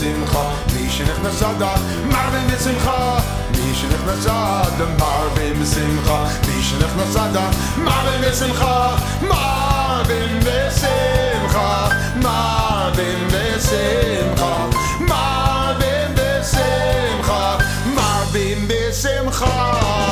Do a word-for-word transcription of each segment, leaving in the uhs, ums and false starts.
בשמחה, מי שנכנס אדר מרבים בשמחה, מי שנכנס אדר מרבים בשמחה, מי שנכנס אדר מרבים בשמחה, מרבים בשמחה, מרבים בשמחה, מרבים בשמחה, מרבים בשמחה,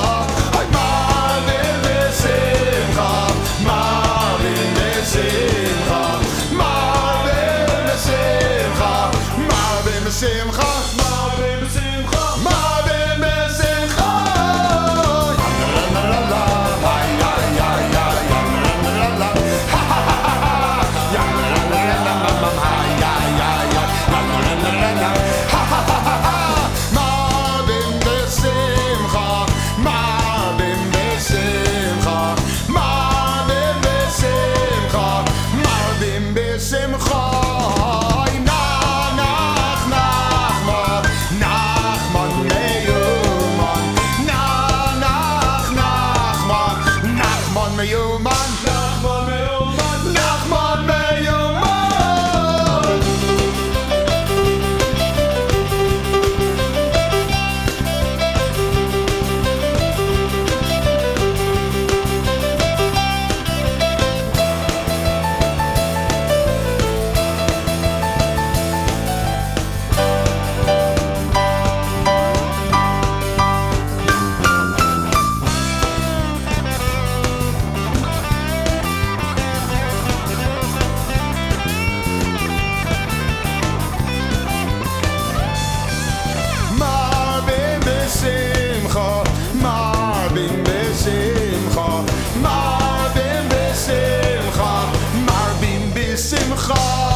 מרבים בשמחה, מרבים בשמחה, מרבים בשמחה, מרבים בשמחה, מרבים בשמחה, מרבים בשמחה. לה לה לה לה, היי היי היי היי, לה לה לה לה, ha ha ha ha, לה לה לה לה, היי היי היי, לה לה לה לה, ha ha ha ha. מרבים בשמחה, מרבים בשמחה, מרבים בשמחה, מרבים בשמחה. מיומן, נחמן מיומן, נחמן מיומן. בשמחה, מרבים בשמחה, מרבים בשמחה, מרבים בשמחה.